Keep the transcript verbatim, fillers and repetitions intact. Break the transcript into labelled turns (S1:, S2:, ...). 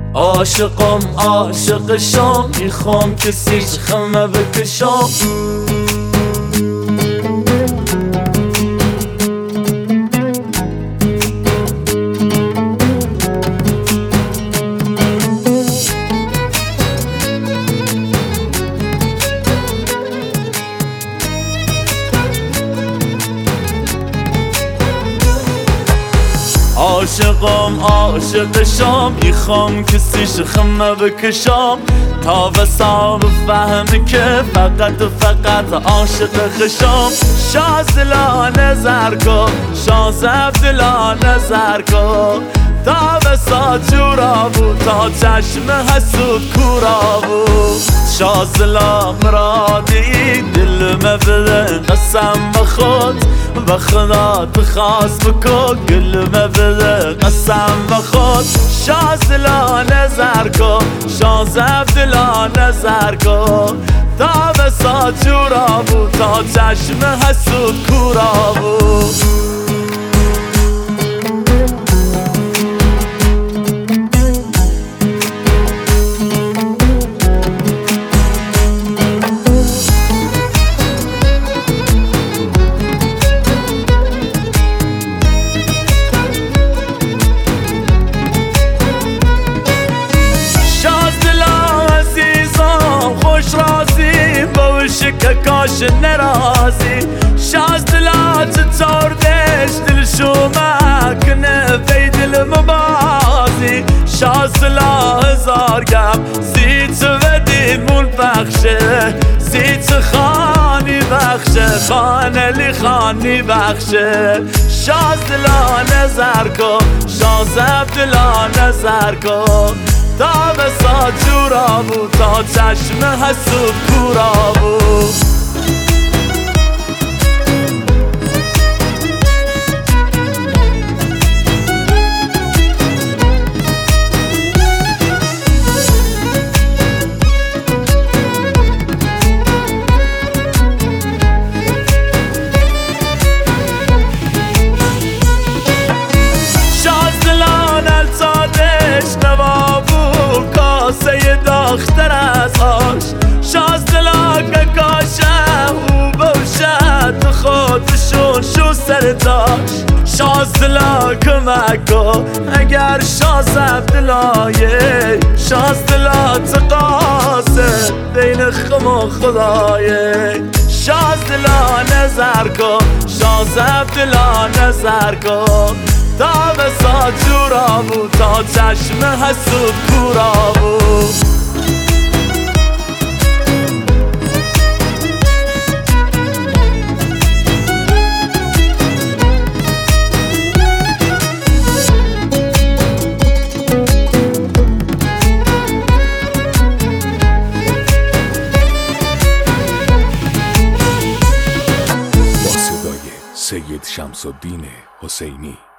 S1: عاشقم عاشق شام، میخوام که سیخمه بکشم. عاشقم عاشق شام، میخوام که سیخمه بکشم تا وسا بفهمی که فقط و فقط عاشق خشم. شازلا نظر کن، شازلا نظر کن، تا وسا جورا بود، تا چشم حسود کورا بود. شازلا مرادی دل مبده قسم بخود، و خدا تخاص بکن گل مبده قسم بخود. شازلا نظر کن، شازلا نظر کن، تا وسا جورا بود، تا چشم حسود کورا بود. که کاش نرازی شاز دلا چطور دش دل شما کنه بی دل مبازی. شاز دلا هزار گم زیت ودید مول بخشه، زیت خانی بخشه، خانه لی خانی بخشه. شاز دلا نظر کن، شاز دلا نظر کن، تا وسا جورا بود، تا چشم حسود کورا بود. داختر از آش شاز دلا که کاشه او بوشد خودشون شو سر داش. شاز دلا کمک کن اگر شاز عبدالله، شاز دلا تقاسه بین خم و خدایه. شاز دلا نظر کن، شاز عبدالله نظر کن، تا وسا جورا بود، تا چشم حسود کورا بود.
S2: سید شمس الدین حسینی